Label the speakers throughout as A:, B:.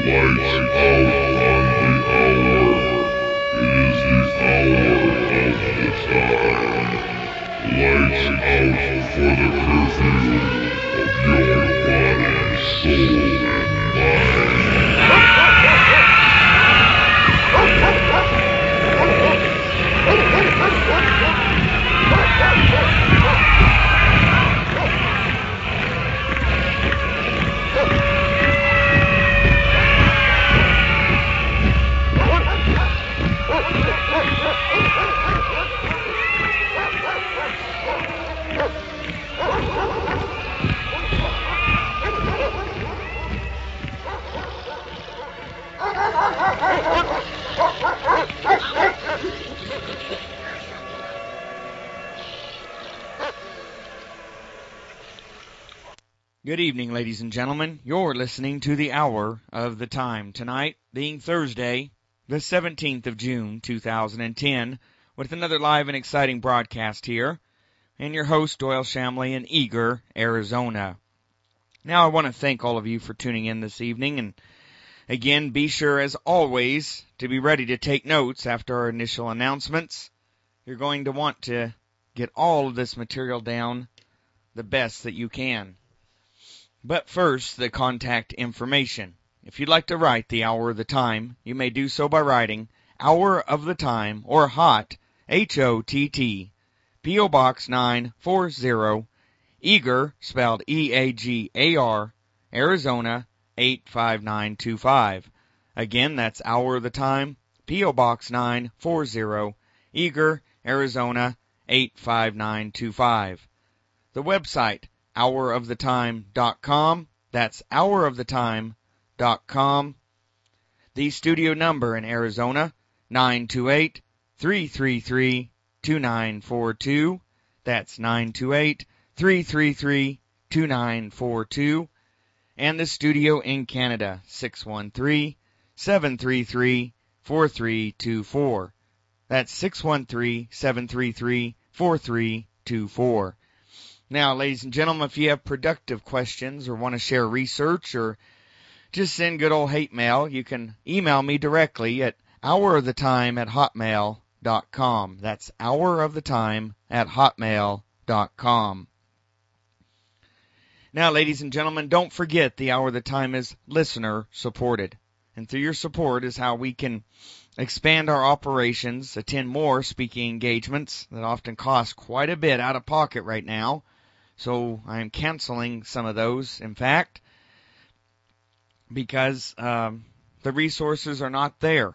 A: Good evening, ladies and gentlemen. You're listening to the Hour of the Time. Tonight being Thursday, the 17th of June, 2010, with another live and exciting broadcast here, and your host, Doyle Shamley in Eagar, Arizona. Now, I want to thank all of you for tuning in this evening, and again, be sure, as always, to be ready to take notes after our initial announcements. You're going to want to get all of this material down the best that you can. But first, the contact information. If you'd like to write the Hour of the Time, you may do so by writing Hour of the Time or HOT, H-O-T-T, P.O. Box 940, Eagar, spelled E-A-G-A-R, Arizona 85925. Again, that's Hour of the Time, P.O. Box 940, Eagar, Arizona 85925. The website, hourofthetime.com. That's hourofthetime.com. The studio number in Arizona, 928-333-2942. That's 928-333-2942. And the studio in Canada, 613-733-4324. That's 613-733-4324. Now, ladies and gentlemen, if you have productive questions or want to share research or just send good old hate mail, you can email me directly at hourofthetime@hotmail.com. That's hourofthetime@hotmail.com. Now, ladies and gentlemen, don't forget the Hour of the Time is listener supported. And through your support is how we can expand our operations, attend more speaking engagements that often cost quite a bit out of pocket right now. So I am canceling some of those, in fact, because the resources are not there.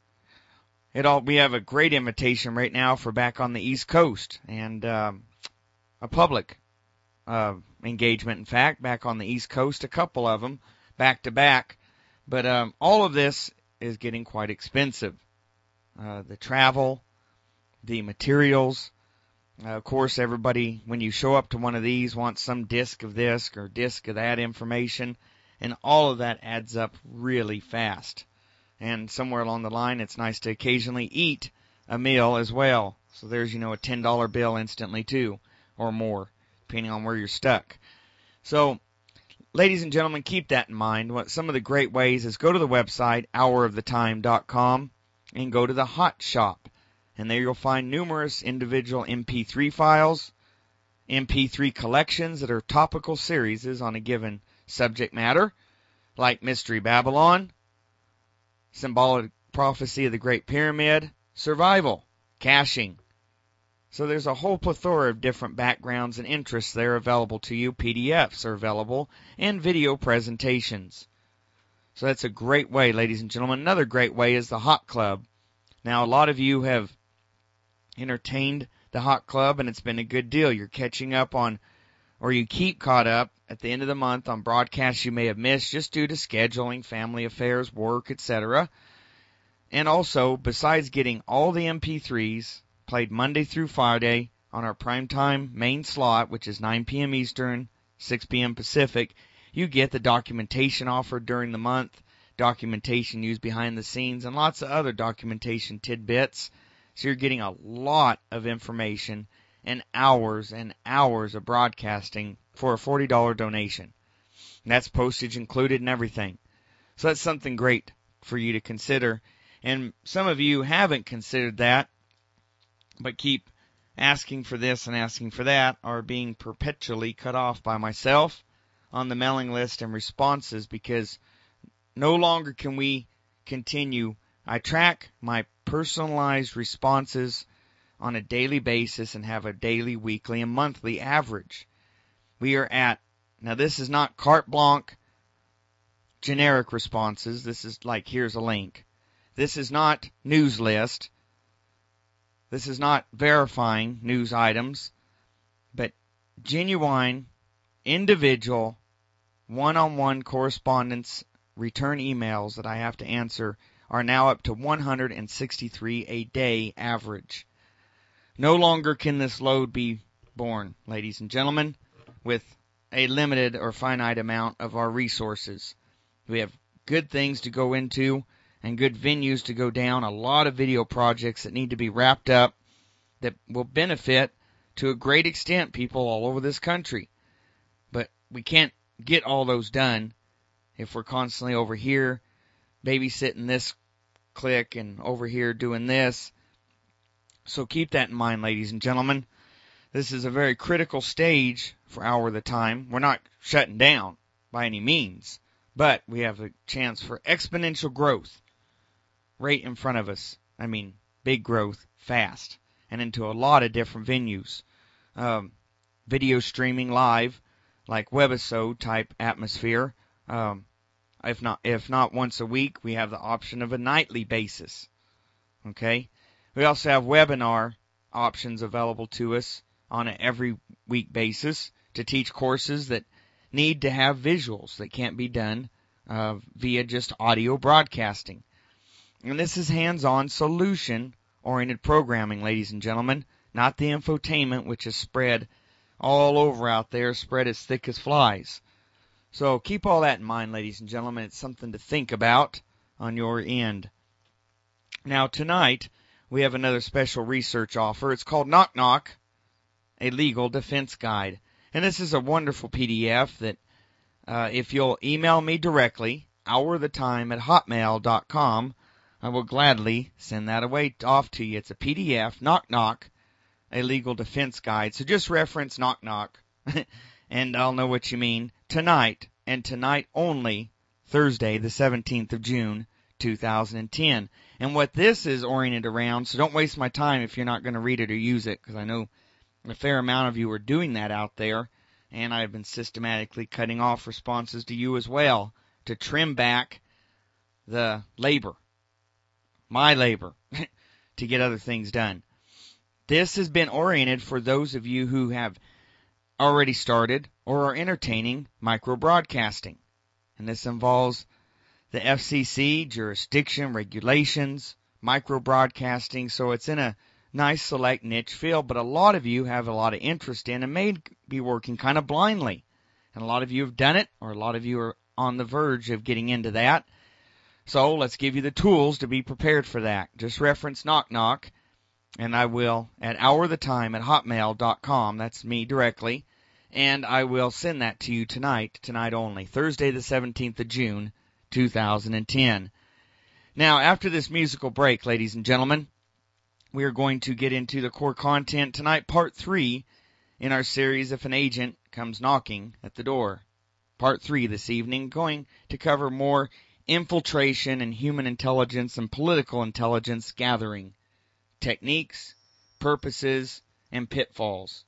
A: We have a great invitation right now for back on the East Coast, and a public engagement, in fact, back on the East Coast, a couple of them, back to back. But all of this is getting quite expensive. The travel, the materials. Of course, everybody, when you show up to one of these, wants some disc of this or disc of that information, and all of that adds up really fast. And somewhere along the line, it's nice to occasionally eat a meal as well. So there's, a $10 bill instantly, too, or more, depending on where you're stuck. So, ladies and gentlemen, keep that in mind. Some of the great ways is go to the website, hourofthetime.com, and go to the Hot Shop. And there you'll find numerous individual MP3 files, MP3 collections that are topical series on a given subject matter, like Mystery Babylon, Symbolic Prophecy of the Great Pyramid, Survival, Caching. So there's a whole plethora of different backgrounds and interests there available to you. PDFs are available, and video presentations. So that's a great way, ladies and gentlemen. Another great way is the Hot Club. Now, a lot of you have entertained the Hot Club, and it's been a good deal. You're catching up on, or you keep caught up at the end of the month on broadcasts you may have missed just due to scheduling, family affairs, work, etc. And also, besides getting all the MP3s played Monday through Friday on our primetime main slot, which is 9 p.m. Eastern, 6 p.m. Pacific, you get the documentation offered during the month, documentation used behind the scenes, and lots of other documentation tidbits. So you're getting a lot of information and hours of broadcasting for a $40 donation. And that's postage included and everything. So that's something great for you to consider. And some of you haven't considered that, but keep asking for this and asking for that, are being perpetually cut off by myself on the mailing list and responses, because no longer can we continue. I track my personalized responses on a daily basis and have a daily, weekly, and monthly average. We are at, now this is not carte blanche generic responses. This is like, here's a link. This is not news list. This is not verifying news items, but genuine, individual, one-on-one correspondence return emails that I have to answer are now up to 163 a day average. No longer can this load be borne, ladies and gentlemen, with a limited or finite amount of our resources. We have good things to go into and good venues to go down, a lot of video projects that need to be wrapped up that will benefit to a great extent people all over this country. But we can't get all those done if we're constantly over here babysitting this clique and over here doing this. So keep that in mind, ladies and gentlemen. This is a very critical stage for Hour the Time. We're not shutting down by any means, but we have a chance for exponential growth right in front of us. I mean, big growth, fast, and into a lot of different venues. Video streaming live, like webisode type atmosphere. If not once a week, we have the option of a nightly basis. Okay? We also have webinar options available to us on an every week basis to teach courses that need to have visuals that can't be done via just audio broadcasting. And this is hands-on, solution-oriented programming, ladies and gentlemen, not the infotainment which is spread all over out there, spread as thick as flies. So keep all that in mind, ladies and gentlemen. It's something to think about on your end. Now, tonight, we have another special research offer. It's called Knock Knock, a Legal Defense Guide. And this is a wonderful PDF that if you'll email me directly, hourthetime@hotmail.com, I will gladly send that off to you. It's a PDF, Knock Knock, a Legal Defense Guide. So just reference Knock Knock, and I'll know what you mean. Tonight, and tonight only, Thursday, the 17th of June, 2010. And what this is oriented around, so don't waste my time if you're not going to read it or use it, because I know a fair amount of you are doing that out there, and I've been systematically cutting off responses to you as well to trim back the labor, my labor, to get other things done. This has been oriented for those of you who have already started or are entertaining micro-broadcasting. And this involves the FCC, jurisdiction, regulations, micro-broadcasting. So it's in a nice select niche field, but a lot of you have a lot of interest in and may be working kind of blindly. And a lot of you have done it, or a lot of you are on the verge of getting into that. So let's give you the tools to be prepared for that. Just reference Knock Knock, and I will at hourthetime@hotmail.com. That's me directly. And I will send that to you tonight only, Thursday the 17th of June, 2010. Now, after this musical break, ladies and gentlemen, we are going to get into the core content tonight, part 3 in our series, If an Agent Comes Knocking at the Door. Part 3 this evening, going to cover more infiltration and human intelligence and political intelligence gathering, techniques, purposes, and pitfalls.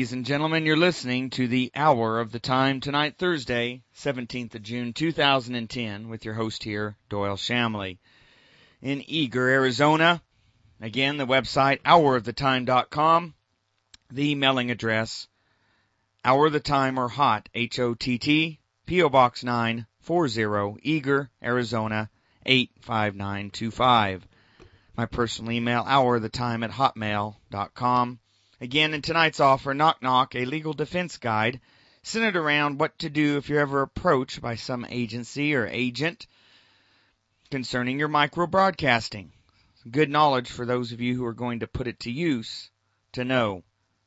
A: Ladies and gentlemen, you're listening to the Hour of the Time tonight, Thursday, 17th of June, 2010, with your host here, Doyle Shamley. In Eager, Arizona, again, the website, houroftheTime.com, the mailing address, Hour of the Time or HOT, H-O-T-T, P.O. Box 940, Eager, Arizona, 85925. My personal email, houroftheTime@hotmail.com. Again, in tonight's offer, Knock Knock, a legal defense guide centered around what to do if you're ever approached by some agency or agent concerning your micro-broadcasting. Good knowledge for those of you who are going to put it to use to know.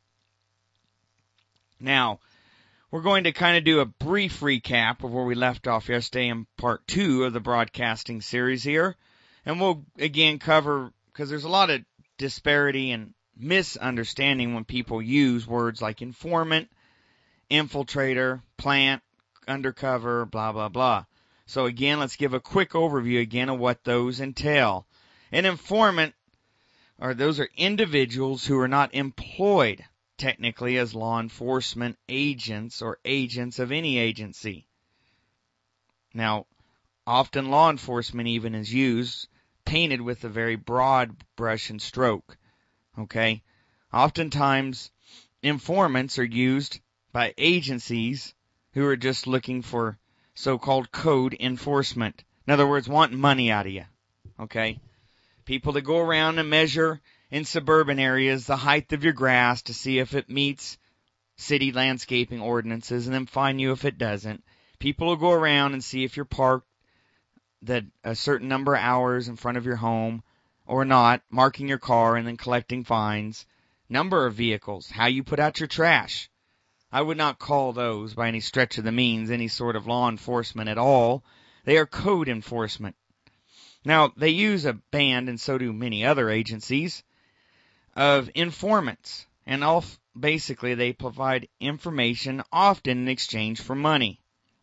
A: Now, we're going to kind of do a brief recap of where we left off yesterday in part 2 of the broadcasting series here. And we'll again cover, because there's a lot of disparity and misunderstanding when people use words like informant, infiltrator, plant, undercover, blah, blah, blah. So again, let's give a quick overview again of what those entail. An informant, those are individuals who are not employed technically as law enforcement agents or agents of any agency. Now, often law enforcement even is used, painted with a very broad brush and stroke. Okay? Oftentimes, informants are used by agencies who are just looking for so-called code enforcement. In other words, wanting money out of you. Okay? People that go around and measure in suburban areas the height of your grass to see if it meets city landscaping ordinances and then fine you if it doesn't. People will go around and see if you're parked that a certain number of hours in front of your home or not, marking your car and then collecting fines. Number of vehicles, how you put out your trash. I would not call those by any stretch of the means any sort of law enforcement at all. They are code enforcement. Now, they use a band, and so do many other agencies, of informants. And basically they provide information often in exchange for money.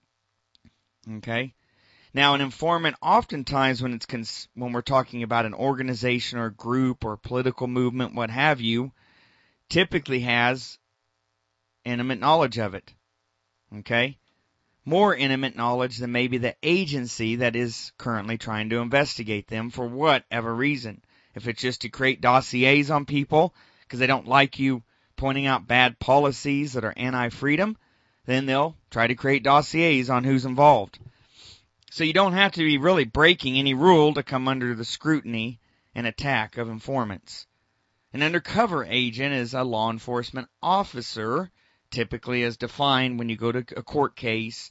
A: Okay? Now, an informant, oftentimes when we're talking about an organization or group or political movement, what have you, typically has intimate knowledge of it. Okay? More intimate knowledge than maybe the agency that is currently trying to investigate them for whatever reason. If it's just to create dossiers on people because they don't like you pointing out bad policies that are anti-freedom, then they'll try to create dossiers on who's involved. So you don't have to be really breaking any rule to come under the scrutiny and attack of informants. An undercover agent is a law enforcement officer, typically as defined when you go to a court case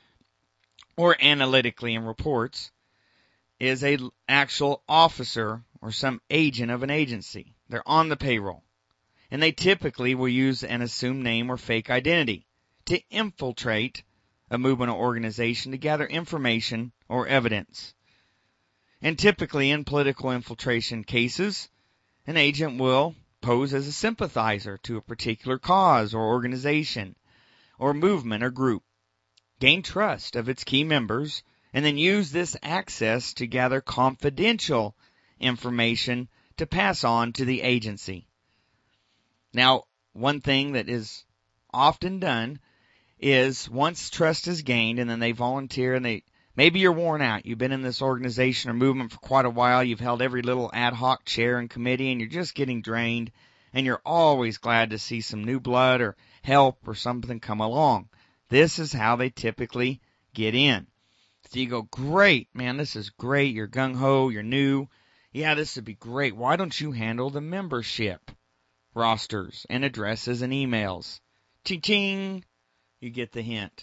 A: or analytically in reports, is a actual officer or some agent of an agency. They're on the payroll. And they typically will use an assumed name or fake identity to infiltrate a movement or organization to gather information or evidence. And typically in political infiltration cases, an agent will pose as a sympathizer to a particular cause or organization or movement or group, gain trust of its key members, and then use this access to gather confidential information to pass on to the agency. Now, one thing that is often done is once trust is gained and then they volunteer and maybe you're worn out. You've been in this organization or movement for quite a while. You've held every little ad hoc chair and committee and you're just getting drained and you're always glad to see some new blood or help or something come along. This is how they typically get in. So you go, great, man, this is great. You're gung-ho, you're new. Yeah, this would be great. Why don't you handle the membership rosters and addresses and emails? Ching-ching. You get the hint.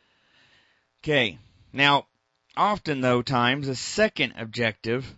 A: Okay. Now, often, though, times, a second objective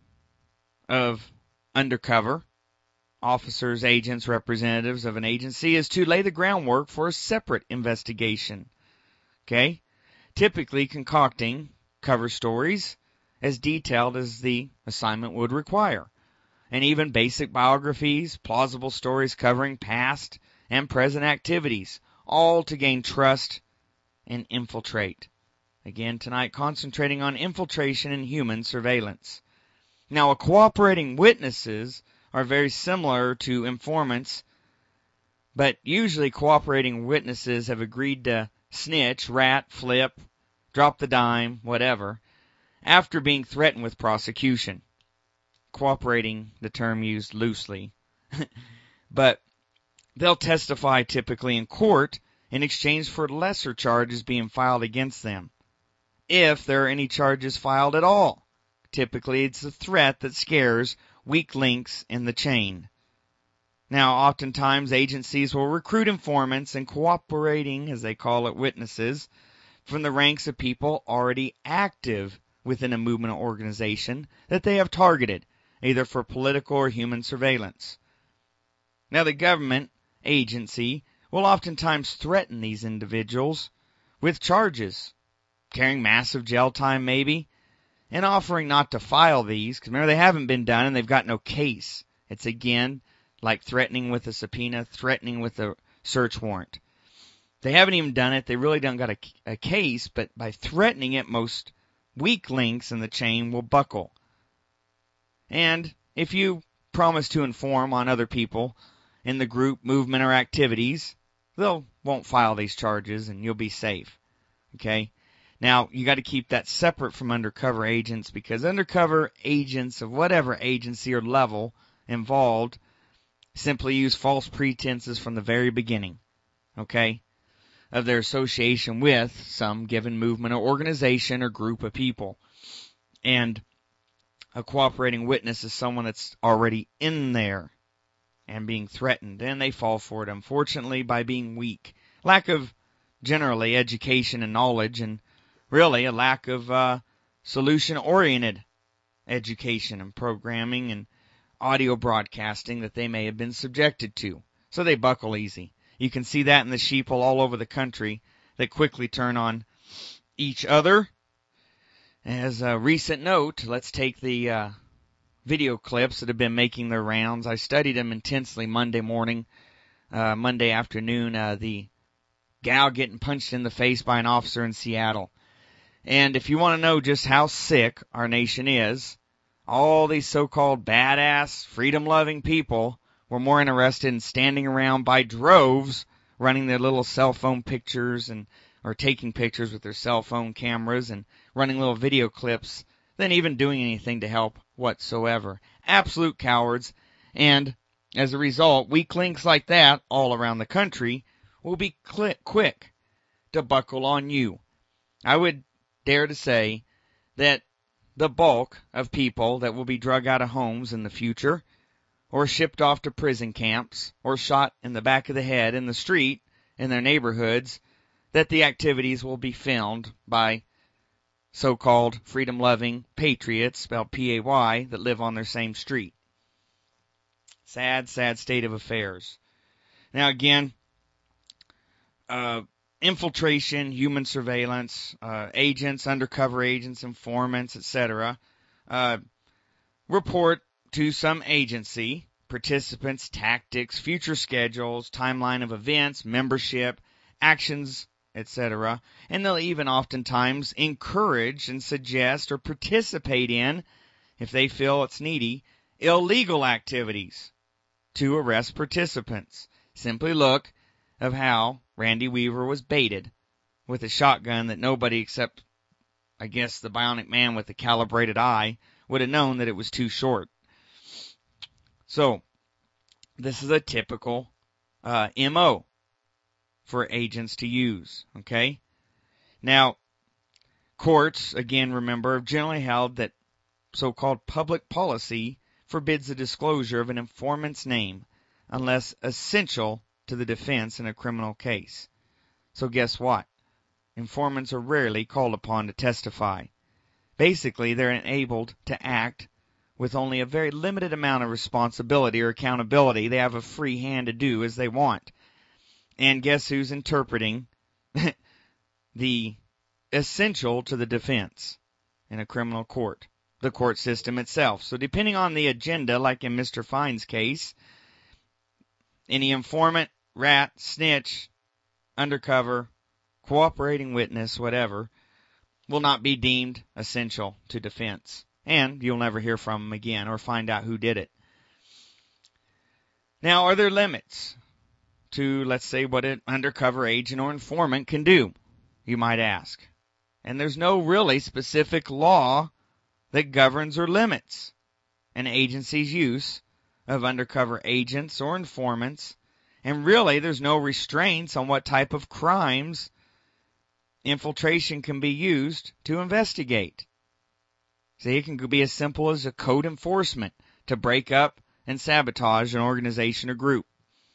A: of undercover officers, agents, representatives of an agency is to lay the groundwork for a separate investigation. Okay? Typically concocting cover stories as detailed as the assignment would require. And even basic biographies, plausible stories covering past and present activities, all to gain trust and infiltrate. Again, tonight concentrating on infiltration and human surveillance. Now, cooperating witnesses are very similar to informants, But usually cooperating witnesses have agreed to snitch, rat, flip, drop the dime, whatever, after being threatened with prosecution. Cooperating, the term used loosely. But they'll testify typically in court in exchange for lesser charges being filed against them, if there are any charges filed at all. Typically, it's a threat that scares weak links in the chain. Now, oftentimes, agencies will recruit informants and cooperating, as they call it, witnesses from the ranks of people already active within a movement or organization that they have targeted, either for political or human surveillance. Now, the government agency will oftentimes threaten these individuals with charges, carrying massive jail time maybe, and offering not to file these, because remember, they haven't been done and they've got no case. It's again like threatening with a subpoena, threatening with a search warrant. They haven't even done it. They really don't got a case, but by threatening it, most weak links in the chain will buckle. And if you promise to inform on other people in the group, movement, or activities, they won't file these charges and you'll be safe. Okay? Now, you got to keep that separate from undercover agents, because undercover agents of whatever agency or level involved simply use false pretenses from the very beginning, okay, of their association with some given movement or organization or group of people. And a cooperating witness is someone that's already in there and being threatened, and they fall for it, unfortunately, by being weak. Lack of, generally, education and knowledge, and really a lack of solution-oriented education and programming and audio broadcasting that they may have been subjected to. So they buckle easy. You can see that in the sheeple all over the country that quickly turn on each other. As a recent note, let's take the video clips that have been making their rounds. I studied them intensely Monday morning, Monday afternoon, the gal getting punched in the face by an officer in Seattle. And if you want to know just how sick our nation is, all these so-called badass, freedom-loving people were more interested in standing around by droves, running their little cell phone pictures or taking pictures with their cell phone cameras and running little video clips than even doing anything to help whatsoever. Absolute cowards. And as a result, weak links like that all around the country will be quick to buckle on you. I would dare to say that the bulk of people that will be drug out of homes in the future, or shipped off to prison camps, or shot in the back of the head in the street in their neighborhoods, that the activities will be filmed by so-called freedom-loving patriots, spelled P-A-Y, that live on their same street. Sad, sad state of affairs. Now again, infiltration, human surveillance, agents, undercover agents, informants, etc., report to some agency participants' tactics, future schedules, timeline of events, membership, actions, etc., and they'll even oftentimes encourage and suggest or participate in, if they feel it's needy, illegal activities to arrest participants. Simply look of how Randy Weaver was baited with a shotgun that nobody except, I guess, the bionic man with the calibrated eye would have known that it was too short. So, this is a typical MO for agents to use, okay? Now, courts, again, remember, have generally held that so-called public policy forbids the disclosure of an informant's name unless essential to the defense in a criminal case. So guess what? Informants are rarely called upon to testify. Basically, they're enabled to act with only a very limited amount of responsibility or accountability. They have a free hand to do as they want. And guess who's interpreting the essential to the defense in a criminal court? The court system itself. So depending on the agenda, like in Mr. Fine's case, any informant, rat, snitch, undercover, cooperating witness, whatever, will not be deemed essential to defense. And you'll never hear from them again or find out who did it. Now, are there limits to, let's say, what an undercover agent or informant can do, you might ask. And there's no really specific law that governs or limits an agency's use of undercover agents or informants. And really, there's no restraints on what type of crimes infiltration can be used to investigate. See, it can be as simple as a code enforcement to break up and sabotage an organization or group.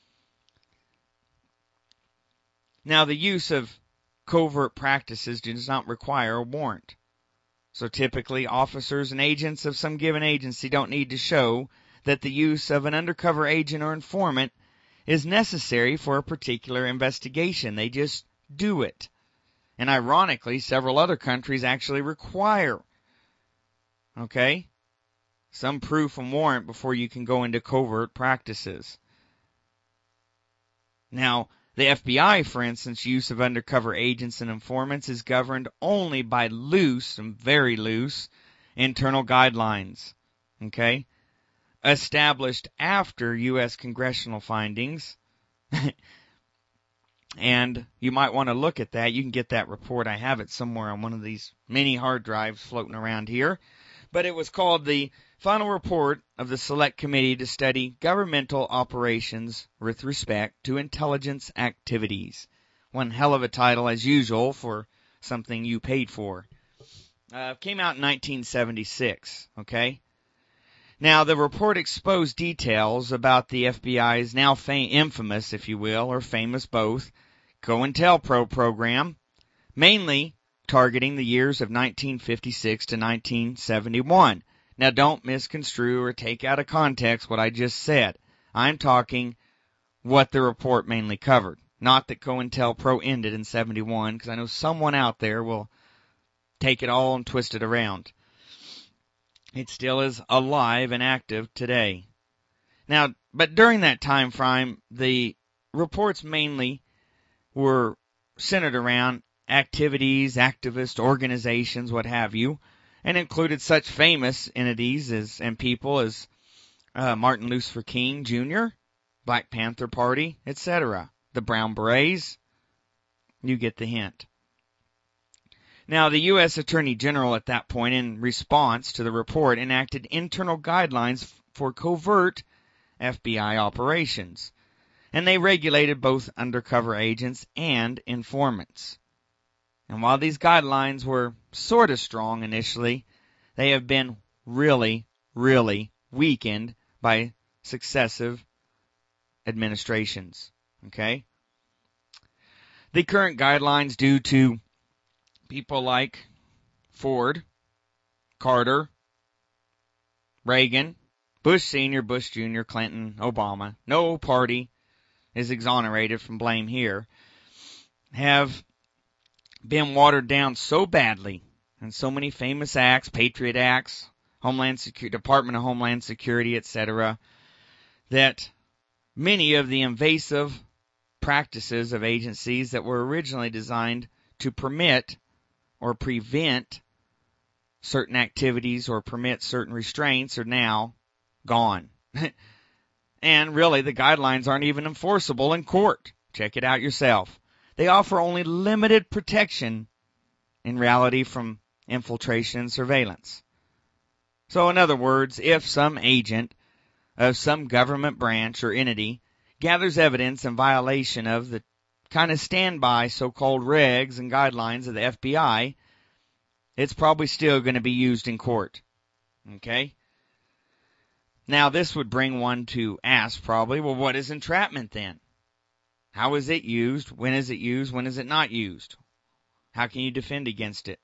A: Now, the use of covert practices does not require a warrant. So typically, officers and agents of some given agency don't need to show that the use of an undercover agent or informant is necessary for a particular investigation. They just do it. And ironically, several other countries actually require, some proof and warrant before you can go into covert practices. Now, the FBI, for instance, use of undercover agents and informants is governed only by loose and very loose internal guidelines, established after U.S. congressional findings. And you might want to look at that. You can get that report. I have it somewhere on one of these mini hard drives floating around here. But it was called the Final Report of the Select Committee to Study Governmental Operations with Respect to Intelligence Activities. One hell of a title, as usual, for something you paid for. Came out in 1976, Now, the report exposed details about the FBI's now infamous, if you will, or famous both, COINTELPRO program, mainly targeting the years of 1956 to 1971. Now, don't misconstrue or take out of context what I just said. I'm talking what the report mainly covered, not that COINTELPRO ended in 71, because I know someone out there will take it all and twist it around. It still is alive and active today. Now, but during that time frame, the reports mainly were centered around activities, activist organizations, what have you, and included such famous entities and people as Martin Luther King Jr., Black Panther Party, etc., the Brown Berets. You get the hint. Now, the U.S. Attorney General at that point, in response to the report, enacted internal guidelines for covert FBI operations, and they regulated both undercover agents and informants. And while these guidelines were sort of strong initially, they have been really, really weakened by successive administrations. The current guidelines due to people like Ford, Carter, Reagan, Bush Sr., Bush Jr., Clinton, Obama, no party is exonerated from blame here, have been watered down so badly, and so many famous acts, Patriot Acts, Department of Homeland Security, etc., that many of the invasive practices of agencies that were originally designed to permit or prevent certain activities or permit certain restraints are now gone. And really, the guidelines aren't even enforceable in court. Check it out yourself. They offer only limited protection, in reality, from infiltration and surveillance. So, in other words, if some agent of some government branch or entity gathers evidence in violation of the kind of standby so-called regs and guidelines of the FBI, it's probably still going to be used in court. Now, this would bring one to ask probably, well, what is entrapment then? How is it used? When is it used? When is it not used? How can you defend against it?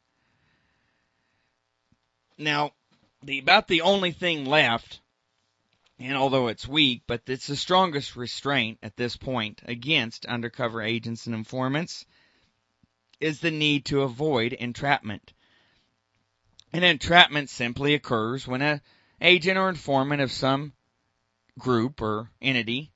A: Now, about the only thing left, and although it's weak, but it's the strongest restraint at this point against undercover agents and informants, is the need to avoid entrapment. And entrapment simply occurs when an agent or informant of some group or entity,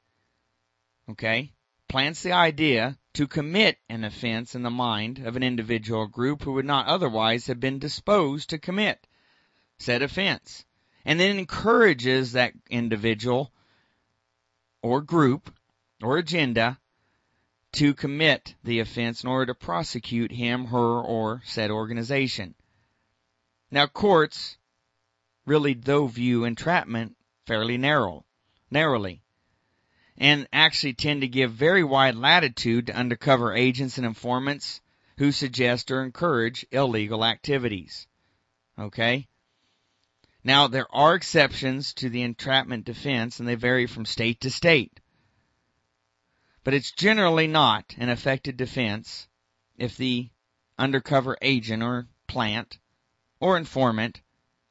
A: plants the idea to commit an offense in the mind of an individual or group who would not otherwise have been disposed to commit said offense, and then encourages that individual or group or agenda to commit the offense in order to prosecute him, her, or said organization. Now, courts really, though, view entrapment fairly narrowly, and actually tend to give very wide latitude to undercover agents and informants who suggest or encourage illegal activities. Okay? Now, there are exceptions to the entrapment defense, and they vary from state to state. But it's generally not an effective defense if the undercover agent or plant or informant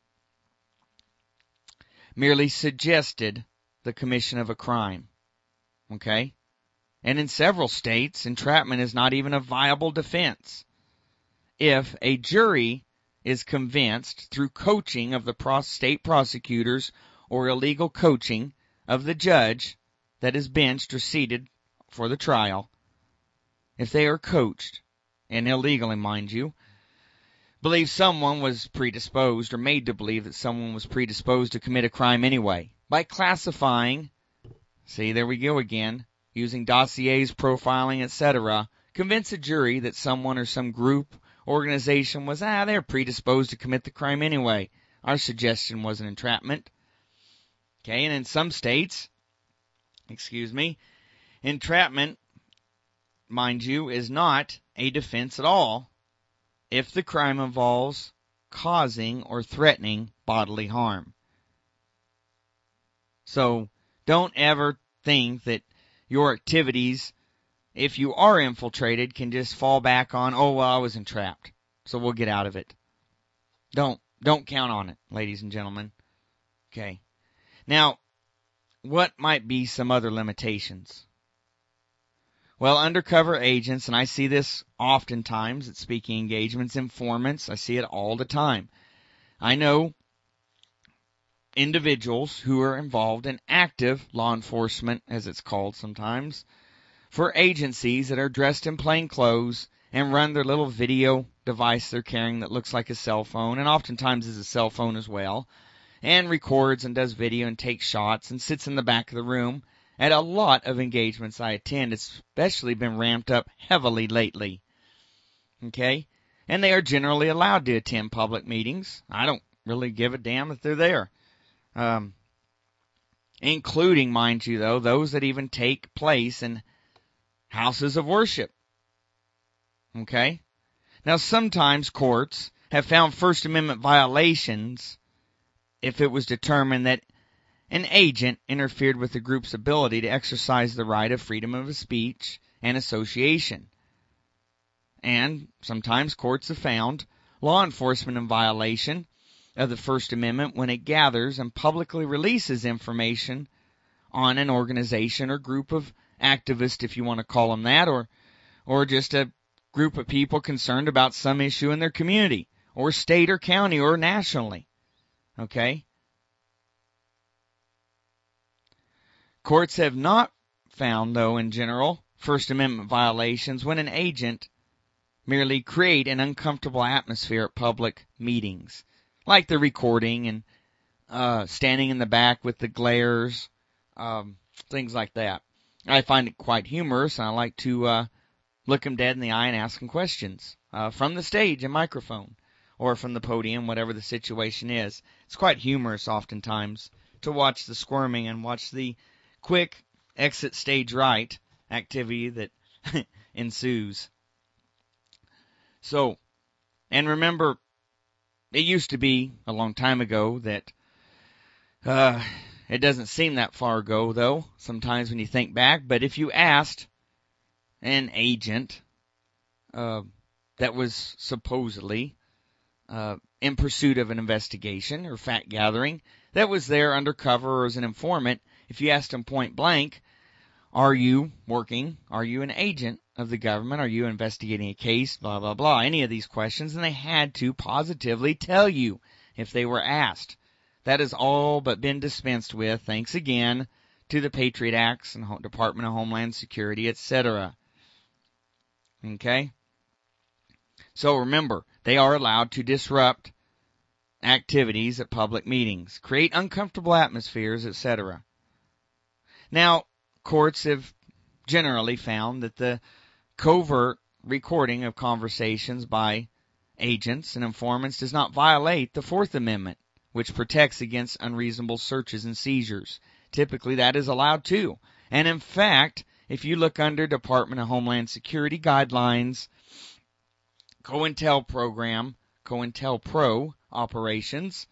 A: merely suggested the commission of a crime. Okay? And in several states, entrapment is not even a viable defense. If a jury is convinced through coaching of the state prosecutors or illegal coaching of the judge that is benched or seated for the trial, if they are coached, and illegally, mind you, believe someone was predisposed or made to believe that someone was predisposed to commit a crime anyway, by classifying, see, there we go again, using dossiers, profiling, etc., convince a jury that someone or some group, organization was, they're predisposed to commit the crime anyway. Our suggestion was an entrapment. Okay, and in some states, entrapment, mind you, is not a defense at all if the crime involves causing or threatening bodily harm. So don't ever think that your activities, if you are infiltrated, can just fall back on, oh, well, I was entrapped, so we'll get out of it. Don't count on it, ladies and gentlemen. Okay. Now, what might be some other limitations? Well, undercover agents, and I see this oftentimes at speaking engagements, informants, I see it all the time. I know individuals who are involved in active law enforcement, as it's called sometimes, for agencies that are dressed in plain clothes and run their little video device they're carrying that looks like a cell phone, and oftentimes is a cell phone as well, and records and does video and takes shots and sits in the back of the room. At a lot of engagements I attend, it's especially been ramped up heavily lately. Okay? And they are generally allowed to attend public meetings. I don't really give a damn if they're there. Including, mind you, though, those that even take place in houses of worship. Okay? Now, sometimes courts have found First Amendment violations if it was determined that an agent interfered with the group's ability to exercise the right of freedom of speech and association. And sometimes courts have found law enforcement in violation of the First Amendment when it gathers and publicly releases information on an organization or group of activists, if you want to call them that, or just a group of people concerned about some issue in their community, or state or county or nationally. Okay? Courts have not found, though, in general, First Amendment violations when an agent merely create an uncomfortable atmosphere at public meetings, like the recording and standing in the back with the glares, things like that. I find it quite humorous, and I like to look them dead in the eye and ask them questions from the stage and microphone, or from the podium, whatever the situation is. It's quite humorous oftentimes to watch the squirming and watch the quick exit stage right activity that ensues. So, and remember, it used to be a long time ago that it doesn't seem that far ago, though, sometimes when you think back, but if you asked an agent that was supposedly in pursuit of an investigation or fact gathering, that was there undercover or as an informant, if you asked him point blank, are you working, are you an agent of the government, are you investigating a case, blah, blah, blah, any of these questions, and they had to positively tell you if they were asked. That has all but been dispensed with, thanks again to the Patriot Acts and Department of Homeland Security, etc. Okay? So remember, they are allowed to disrupt activities at public meetings, create uncomfortable atmospheres, etc. Now, courts have generally found that the covert recording of conversations by agents and informants does not violate the Fourth Amendment, which protects against unreasonable searches and seizures. Typically, that is allowed too. And in fact, if you look under Department of Homeland Security guidelines, COINTELPRO operations,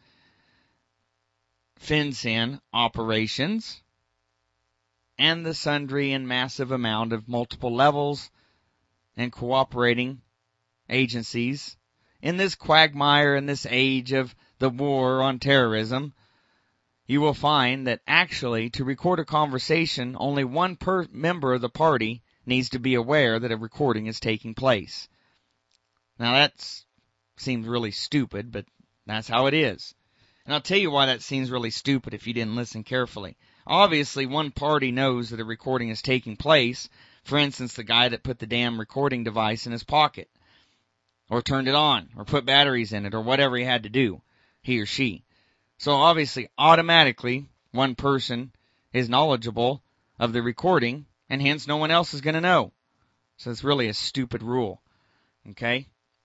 A: FinCEN operations, and the sundry and massive amount of multiple levels and cooperating agencies in this quagmire, in this age of the war on terrorism, you will find that actually to record a conversation, only one member of the party needs to be aware that a recording is taking place. Now that seems really stupid, but that's how it is. And I'll tell you why that seems really stupid if you didn't listen carefully. Obviously, one party knows that a recording is taking place. For instance, the guy that put the damn recording device in his pocket, or turned it on, or put batteries in it, or whatever he had to do, he or she. So obviously, automatically, one person is knowledgeable of the recording, and hence no one else is going to know. So it's really a stupid rule. Okay?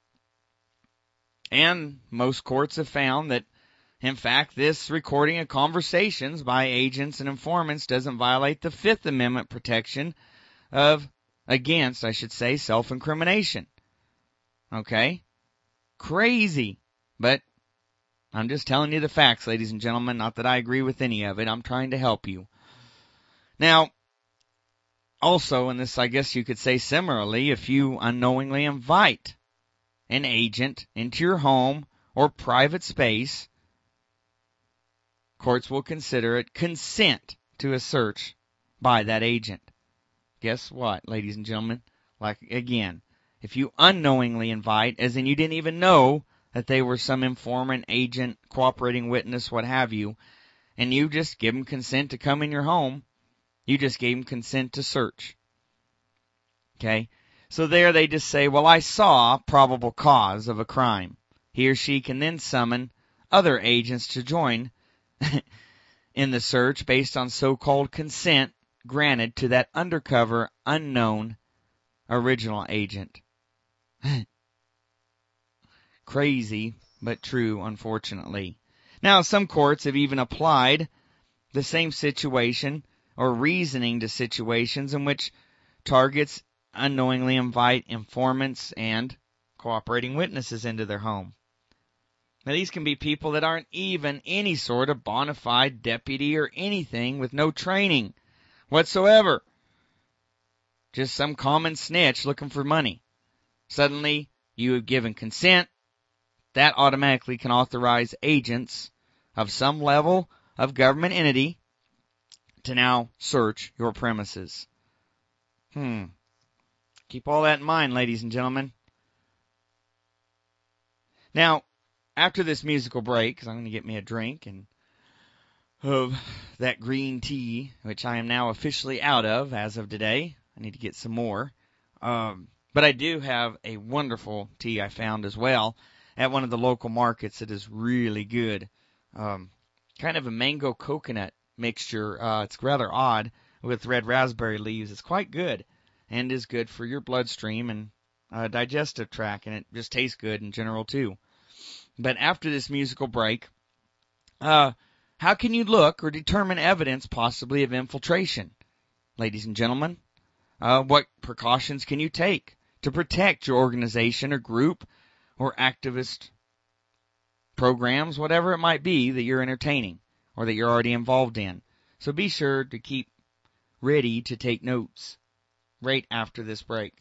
A: And most courts have found that, in fact, this recording of conversations by agents and informants doesn't violate the Fifth Amendment protection against self-incrimination. Okay? Crazy. But I'm just telling you the facts, ladies and gentlemen. Not that I agree with any of it. I'm trying to help you. Now, also, and this I guess you could say similarly, if you unknowingly invite an agent into your home or private space, courts will consider it consent to a search by that agent. Guess what, ladies and gentlemen? Like, again, if you unknowingly invite, as in you didn't even know that they were some informant, agent, cooperating witness, what have you, and you just give them consent to come in your home, you just gave them consent to search. Okay? So there they just say, well, I saw probable cause of a crime. He or she can then summon other agents to join in the search based on so-called consent granted to that undercover, unknown, original agent. Crazy, but true, unfortunately. Now, some courts have even applied the same situation or reasoning to situations in which targets unknowingly invite informants and cooperating witnesses into their home. Now, these can be people that aren't even any sort of bona fide deputy or anything with no training whatsoever. Just some common snitch looking for money. Suddenly, you have given consent. That automatically can authorize agents of some level of government entity to now search your premises. Keep all that in mind, ladies and gentlemen. Now, after this musical break, because I'm going to get me a drink and of that green tea, which I am now officially out of as of today. I need to get some more. But I do have a wonderful tea I found as well at one of the local markets that is really good. Kind of a mango coconut mixture. It's rather odd with red raspberry leaves. It's quite good and is good for your bloodstream and digestive tract, and it just tastes good in general too. But after this musical break, how can you look or determine evidence possibly of infiltration? Ladies and gentlemen, what precautions can you take to protect your organization or group or activist programs, whatever it might be that you're entertaining or that you're already involved in? So be sure to keep ready to take notes right after this break.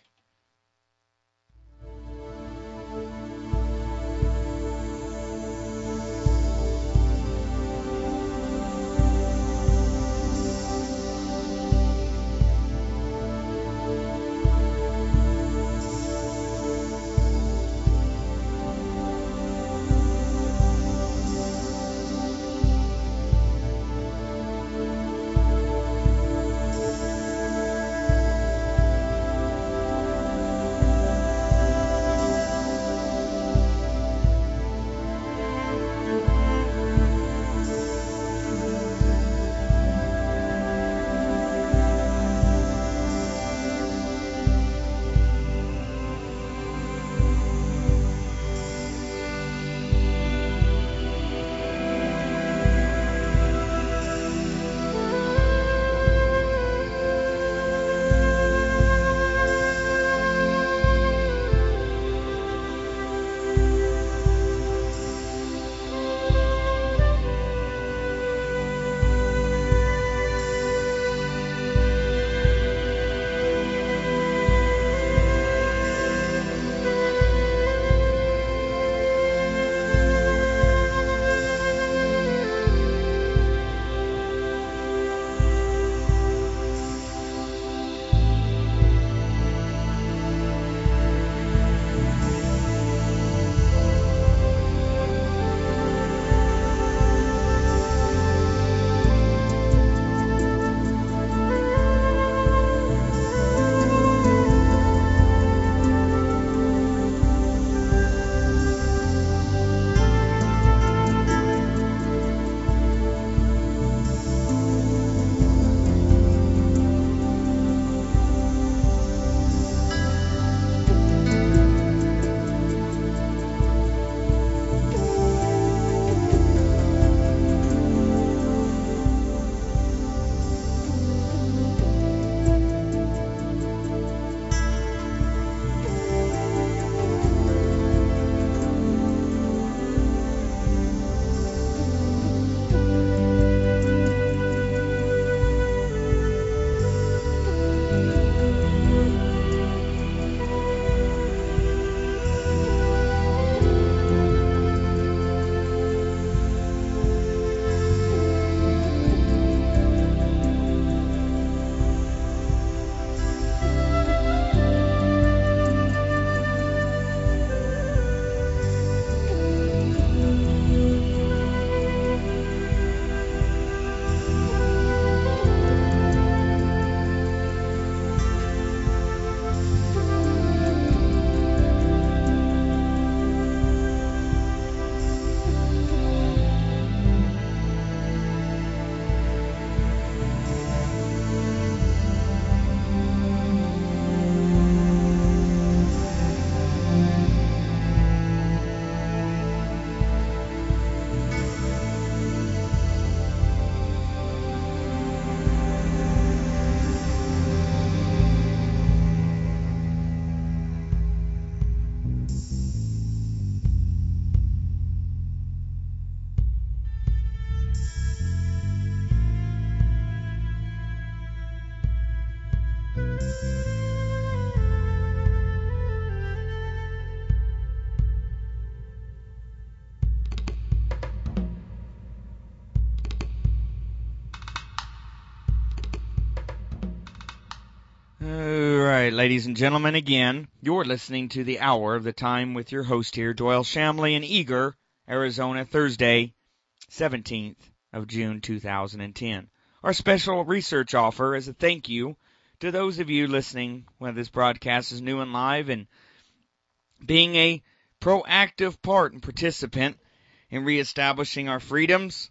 A: right, ladies and gentlemen, again, you're listening to the Hour of the Time with your host here, Doyle Shamley in Eagar, Arizona, Thursday, 17th of June, 2010. Our special research offer is a thank you to those of you listening when this broadcast is new and live and being a proactive part and participant in reestablishing our freedoms.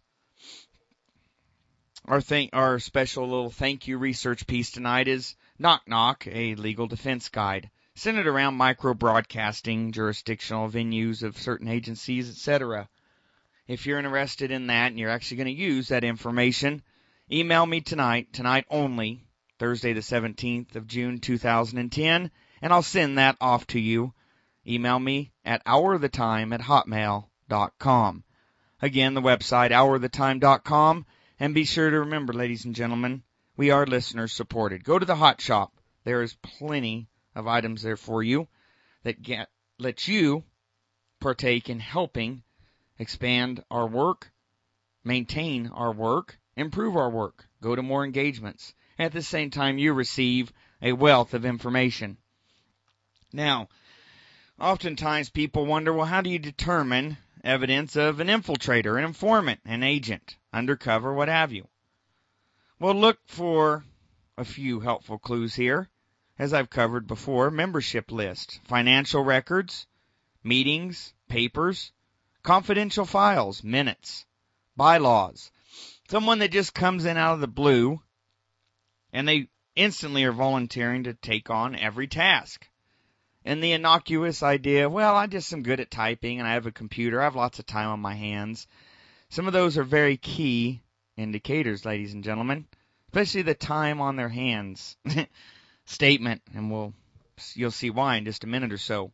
A: Our special little thank you research piece tonight is Knock Knock, a legal defense guide, centered around micro-broadcasting, jurisdictional venues of certain agencies, etc. If you're interested in that and you're actually going to use that information, email me tonight only, Thursday the 17th of June 2010, and I'll send that off to you. Email me at hourthetime@hotmail.com. Again, the website, hourthetime.com. And be sure to remember, ladies and gentlemen, we are listener supported. Go to the Hot Shop. There is plenty of items there for you that let you partake in helping expand our work, maintain our work, improve our work, go to more engagements. At the same time, you receive a wealth of information. Now, oftentimes people wonder, well, how do you determine evidence of an infiltrator, an informant, an agent, undercover, what have you? Well, look for a few helpful clues here. As I've covered before, membership list, financial records, meetings, papers, confidential files, minutes, bylaws. Someone that just comes in out of the blue and they instantly are volunteering to take on every task. And the innocuous idea, well, I just am good at typing and I have a computer, I have lots of time on my hands. Some of those are very key indicators, ladies and gentlemen, especially the time on their hands statement, and you'll see why in just a minute or so.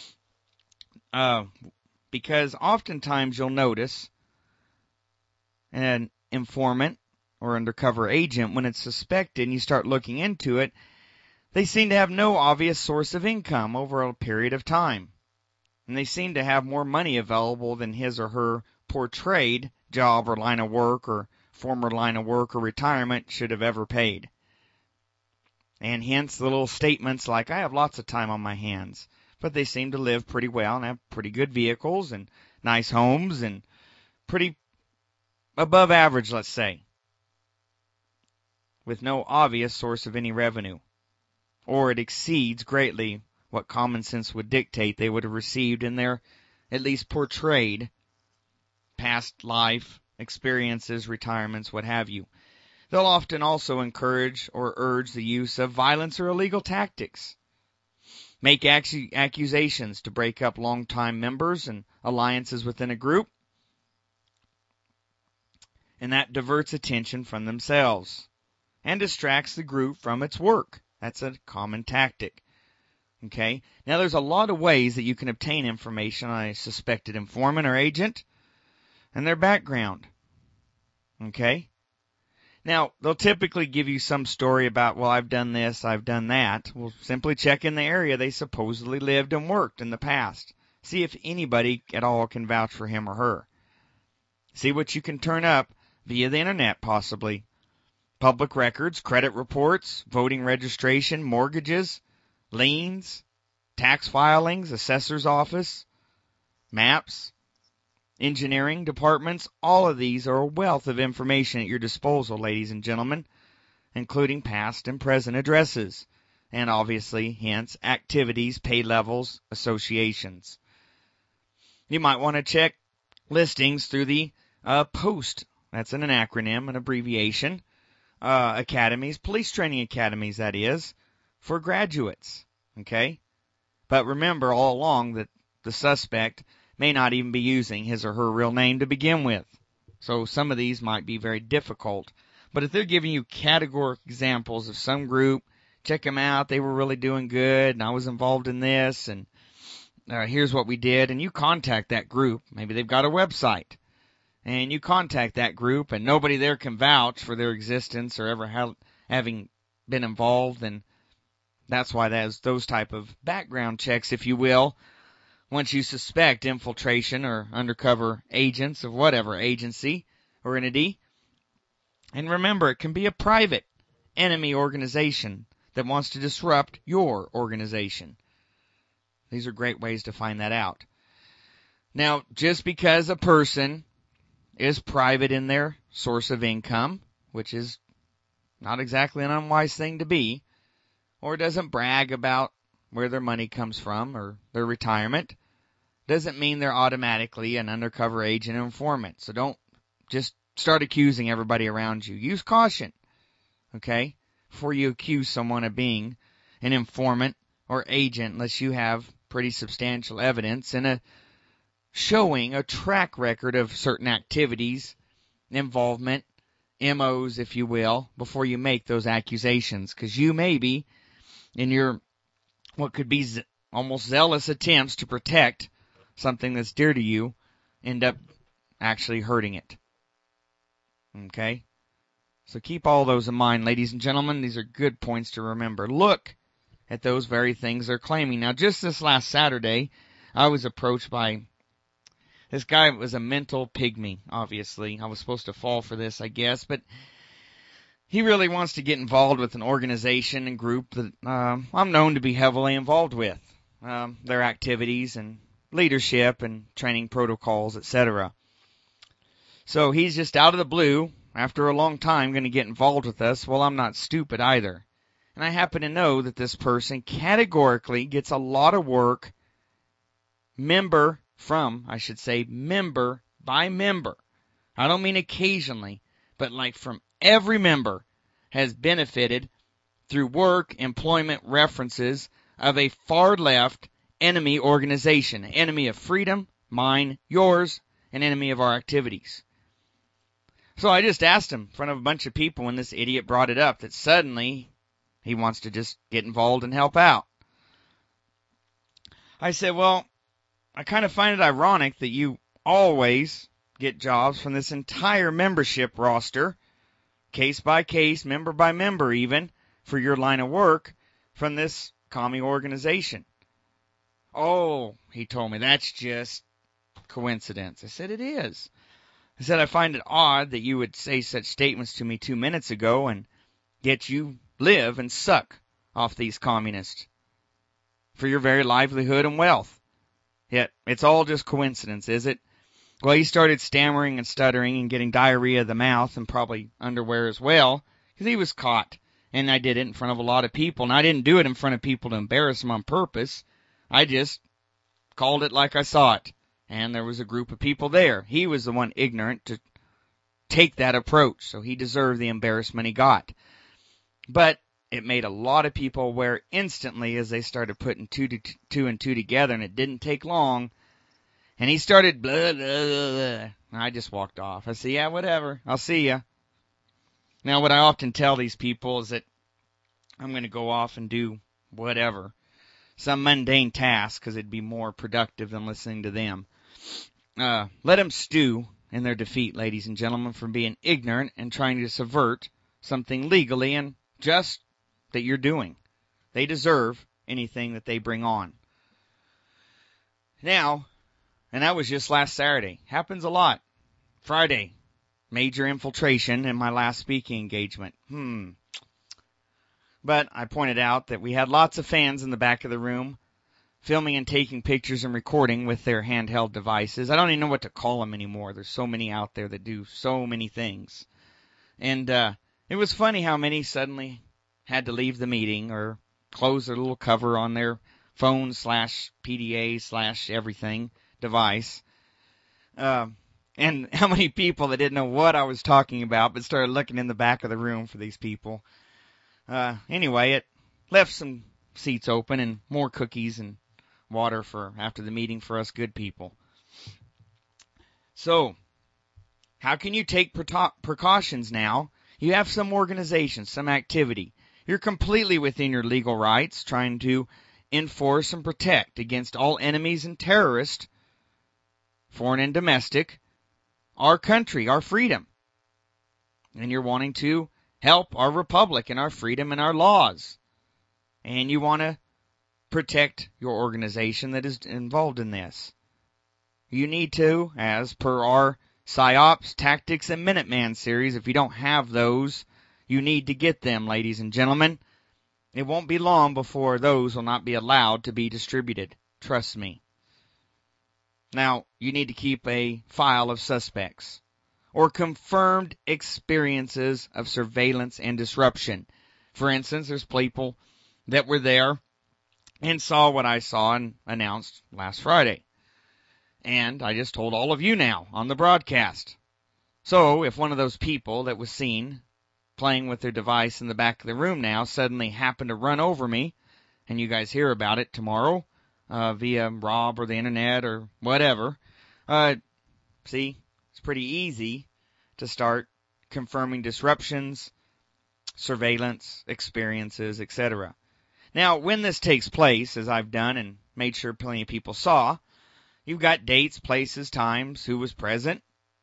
A: Because oftentimes you'll notice an informant or undercover agent, when it's suspected and you start looking into it, they seem to have no obvious source of income over a period of time. And they seem to have more money available than his or her portrayed job or line of work or former line of work or retirement should have ever paid. And hence the little statements like, I have lots of time on my hands. But they seem to live pretty well and have pretty good vehicles and nice homes and pretty above average, let's say, with no obvious source of any revenue. Or it exceeds greatly what common sense would dictate they would have received in their at least portrayed past life experiences, retirements, what have you. They'll often also encourage or urge the use of violence or illegal tactics, make accusations to break up longtime members and alliances within a group, and that diverts attention from themselves and distracts the group from its work. That's a common tactic. Okay? Now, there's a lot of ways that you can obtain information on a suspected informant or agent and their background. Okay? Now, they'll typically give you some story about, well, I've done this, I've done that. Well, simply check in the area they supposedly lived and worked in the past. See if anybody at all can vouch for him or her. See what you can turn up via the internet, possibly. Public records, credit reports, voting registration, mortgages, liens, tax filings, assessor's office, maps, engineering departments. All of these are a wealth of information at your disposal, ladies and gentlemen, including past and present addresses, and obviously, hence, activities, pay levels, associations. You might want to check listings through the POST. That's an acronym, an abbreviation. Academies, police training academies, that is, for graduates. Okay? But remember all along that the suspect may not even be using his or her real name to begin with. So some of these might be very difficult. But if they're giving you categorical examples of some group, check them out, they were really doing good, and I was involved in this, and here's what we did, and you contact that group. Maybe they've got a website. And you contact that group, and nobody there can vouch for their existence or ever having been involved, and that's why there's those type of background checks, if you will, once you suspect infiltration or undercover agents of whatever agency or entity. And remember, it can be a private enemy organization that wants to disrupt your organization. These are great ways to find that out. Now, just because a person is private in their source of income, which is not exactly an unwise thing to be, or doesn't brag about where their money comes from or their retirement, doesn't mean they're automatically an undercover agent or informant. So don't just start accusing everybody around you. Use caution, okay, before you accuse someone of being an informant or agent, unless you have pretty substantial evidence and showing a track record of certain activities, involvement, MOs, if you will, before you make those accusations. Because you may be, in your what could be almost zealous attempts to protect something that's dear to you, end up actually hurting it. Okay? So keep all those in mind, ladies and gentlemen. These are good points to remember. Look at those very things they're claiming. Now, just this last Saturday, I was approached by this guy. Was a mental pygmy, obviously. I was supposed to fall for this, I guess, but he really wants to get involved with an organization and group that I'm known to be heavily involved with, their activities and leadership and training protocols, etc. So he's just out of the blue, after a long time, going to get involved with us. Well, I'm not stupid either. And I happen to know that this person categorically gets a lot of work, member by member. I don't mean occasionally, but like from every member has benefited through work, employment, references of a far left enemy organization, enemy of freedom, mine, yours, an enemy of our activities. So I just asked him in front of a bunch of people when this idiot brought it up that suddenly he wants to just get involved and help out. I said, well, I kind of find it ironic that you always get jobs from this entire membership roster, case by case, member by member even, for your line of work from this commie organization. Oh, he told me, that's just coincidence. I said, it is. I said, I find it odd that you would say such statements to me 2 minutes ago, and yet you live and suck off these communists for your very livelihood and wealth. Yet it's all just coincidence, is it? Well, he started stammering and stuttering and getting diarrhea of the mouth and probably underwear as well, because he was caught. And I did it in front of a lot of people. And I didn't do it in front of people to embarrass them on purpose. I just called it like I saw it. And there was a group of people there. He was the one ignorant to take that approach, so he deserved the embarrassment he got. But it made a lot of people aware instantly as they started putting two and two together, and it didn't take long. And he started blah, blah, blah, blah. I just walked off. I said, yeah, whatever. I'll see ya. Now, what I often tell these people is that I'm going to go off and do whatever, some mundane task, because it'd be more productive than listening to them. Let them stew in their defeat, ladies and gentlemen, for being ignorant and trying to subvert something legally and just that you're doing. They deserve anything that they bring on. Now, and that was just last Saturday. Happens a lot. Friday, major infiltration in my last speaking engagement. But I pointed out that we had lots of fans in the back of the room filming and taking pictures and recording with their handheld devices. I don't even know what to call them anymore. There's so many out there that do so many things. And it was funny how many suddenly had to leave the meeting or close their little cover on their phone /PDA /everything device. And how many people that didn't know what I was talking about but started looking in the back of the room for these people. Anyway, it left some seats open and more cookies and water for after the meeting for us good people. So, how can you take precautions now? You have some organization, some activity. You're completely within your legal rights, trying to enforce and protect against all enemies and terrorists, foreign and domestic, our country, our freedom. And you're wanting to help our republic and our freedom and our laws. And you want to protect your organization that is involved in this. You need to, as per our PSYOPs, Tactics, and Minuteman series. If you don't have those, you need to get them, ladies and gentlemen. It won't be long before those will not be allowed to be distributed. Trust me. Now, you need to keep a file of suspects or confirmed experiences of surveillance and disruption. For instance, there's people that were there and saw what I saw and announced last Friday. And I just told all of you now on the broadcast. So if one of those people that was seen playing with their device in the back of the room now suddenly happened to run over me, and you guys hear about it tomorrow via Rob or the internet or whatever, see, it's pretty easy to start confirming disruptions, surveillance, experiences, etc. Now, when this takes place, as I've done and made sure plenty of people saw, you've got dates, places, times, who was present,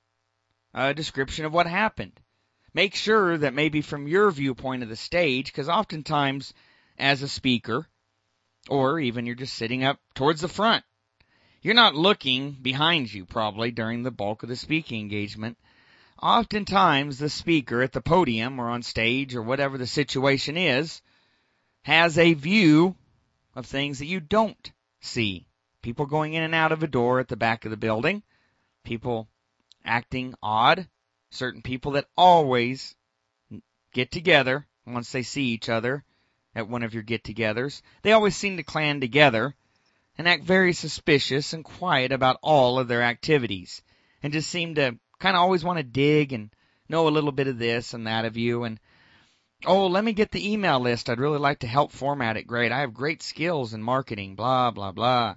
A: a description of what happened. Make sure that maybe from your viewpoint of the stage, because oftentimes as a speaker, or even you're just sitting up towards the front, you're not looking behind you probably during the bulk of the speaking engagement. Oftentimes the speaker at the podium or on stage or whatever the situation is has a view of things that you don't see. People going in and out of a door at the back of the building, people acting odd, certain people that always get together once they see each other at one of your get-togethers. They always seem to clan together and act very suspicious and quiet about all of their activities and just seem to kind of always want to dig and know a little bit of this and that of you. And, oh, let me get the email list. I'd really like to help format it great. I have great skills in marketing, blah, blah, blah.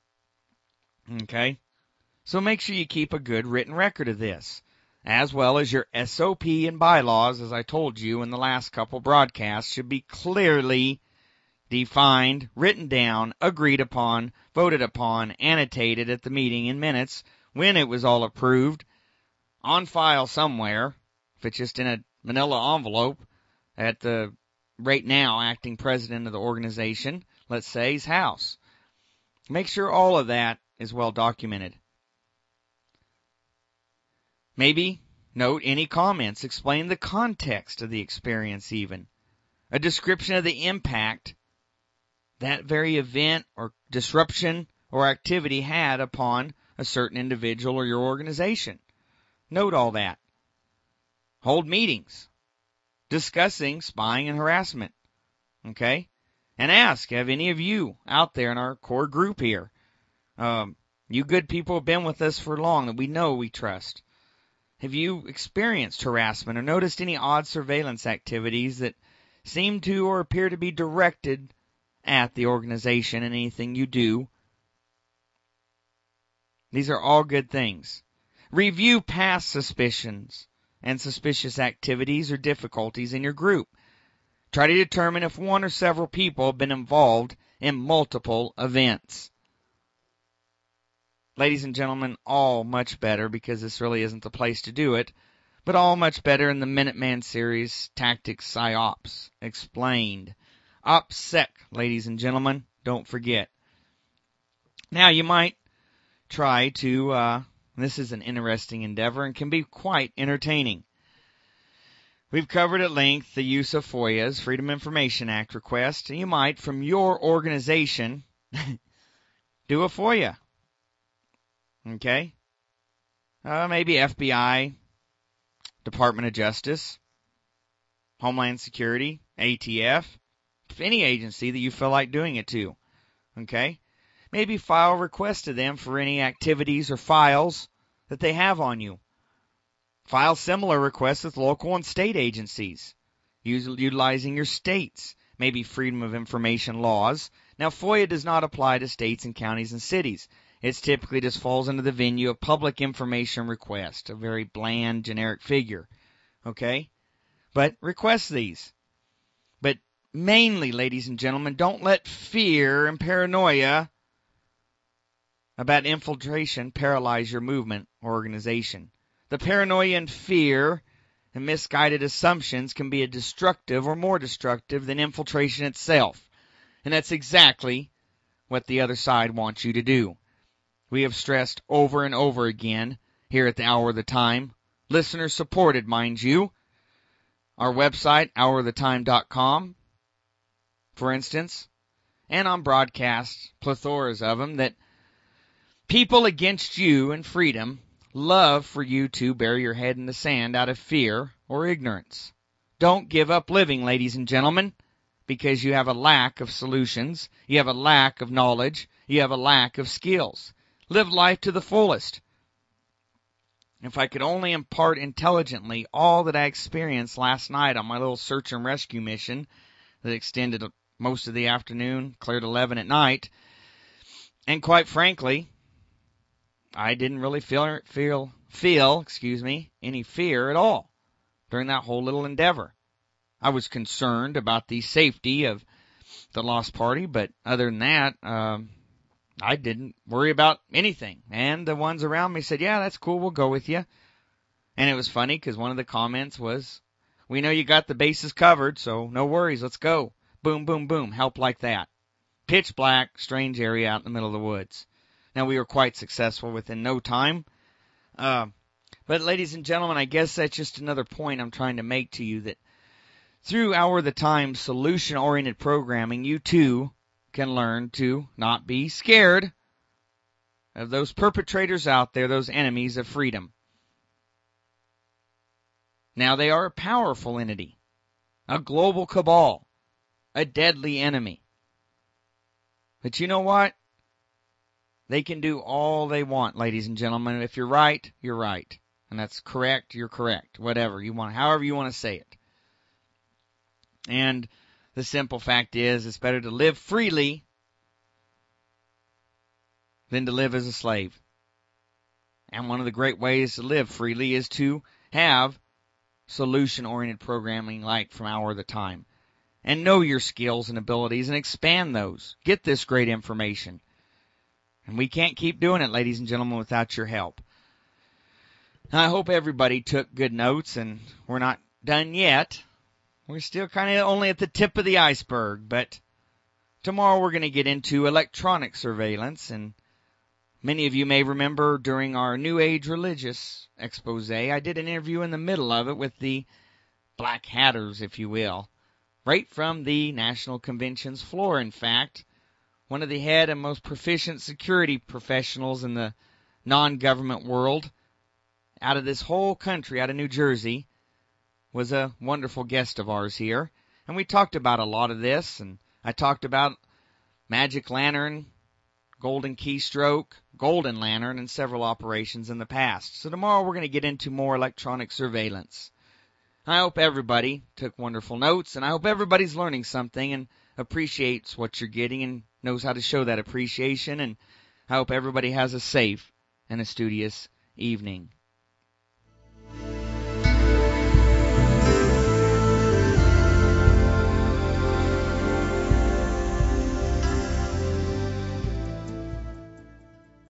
A: Okay? So make sure you keep a good written record of this, as well as your SOP and bylaws, as I told you in the last couple broadcasts, should be clearly defined, written down, agreed upon, voted upon, annotated at the meeting in minutes when it was all approved, on file somewhere, if it's just in a manila envelope at the right now acting president of the organization, let's say, his house. Make sure all of that is well documented. Maybe note any comments, explain the context of the experience even, a description of the impact that very event or disruption or activity had upon a certain individual or your organization. Note all that. Hold meetings discussing spying and harassment. Okay? And ask, have any of you out there in our core group here, you good people have been with us for long that we know we trust, have you experienced harassment or noticed any odd surveillance activities that seem to or appear to be directed at the organization and anything you do? These are all good things. Review past suspicions and suspicious activities or difficulties in your group. Try to determine if one or several people have been involved in multiple events. Ladies and gentlemen, all much better, because this really isn't the place to do it, but all much better in the Minuteman series, Tactics PsyOps Explained. OPSEC, ladies and gentlemen, don't forget. Now you might try to, this is an interesting endeavor and can be quite entertaining. We've covered at length the use of FOIA's, Freedom of Information Act request, and you might, from your organization, do a FOIA. Okay? Maybe FBI, Department of Justice, Homeland Security, ATF, any agency that you feel like doing it to. Okay? Maybe file a request to them for any activities or files that they have on you. File similar requests with local and state agencies, utilizing your state's, maybe Freedom of Information laws. Now, FOIA does not apply to states and counties and cities. It typically just falls into the venue of public information request, a very bland, generic figure. Okay? But request these. But mainly, ladies and gentlemen, don't let fear and paranoia about infiltration paralyze your movement or organization. The paranoia and fear and misguided assumptions can be as destructive or more destructive than infiltration itself. And that's exactly what the other side wants you to do. We have stressed over and over again here at the Hour of the Time, listener supported, mind you. Our website, houroftetime.com. for instance, and on broadcasts, plethoras of them, that people against you and freedom love for you to bury your head in the sand out of fear or ignorance. Don't give up living, ladies and gentlemen, because you have a lack of solutions, you have a lack of knowledge, you have a lack of skills. Live life to the fullest. If I could only impart intelligently all that I experienced last night on my little search and rescue mission that extended most of the afternoon, cleared 11 at night, and quite frankly, I didn't really feel any fear at all during that whole little endeavor. I was concerned about the safety of the lost party, but other than that, I didn't worry about anything. And the ones around me said, yeah, that's cool, we'll go with you. And it was funny because one of the comments was, we know you got the bases covered, so no worries, let's go. Boom, boom, boom, help like that. Pitch black, strange area out in the middle of the woods. Now, we were quite successful within no time. But ladies and gentlemen, I guess that's just another point I'm trying to make to you, that through Hour of the Time solution-oriented programming, you too can learn to not be scared of those perpetrators out there, those enemies of freedom. Now, they are a powerful entity, a global cabal, a deadly enemy. But you know what? They can do all they want, ladies and gentlemen. If you're right, you're right. And that's correct, you're correct. Whatever you want, however you want to say it. And the simple fact is, it's better to live freely than to live as a slave. And one of the great ways to live freely is to have solution-oriented programming like from Hour of the Time. And know your skills and abilities and expand those. Get this great information. And we can't keep doing it, ladies and gentlemen, without your help. Now, I hope everybody took good notes, and we're not done yet. We're still kind of only at the tip of the iceberg, but tomorrow we're going to get into electronic surveillance, and many of you may remember during our New Age religious expose, I did an interview in the middle of it with the Black Hatters, if you will, right from the National Convention's floor, in fact. One of the head and most proficient security professionals in the non-government world out of this whole country, out of New Jersey, was a wonderful guest of ours here. And we talked about a lot of this, and I talked about Magic Lantern, Golden Keystroke, Golden Lantern, and several operations in the past. So tomorrow we're going to get into more electronic surveillance. I hope everybody took wonderful notes, and I hope everybody's learning something and appreciates what you're getting and knows how to show that appreciation, and I hope everybody has a safe and a studious evening.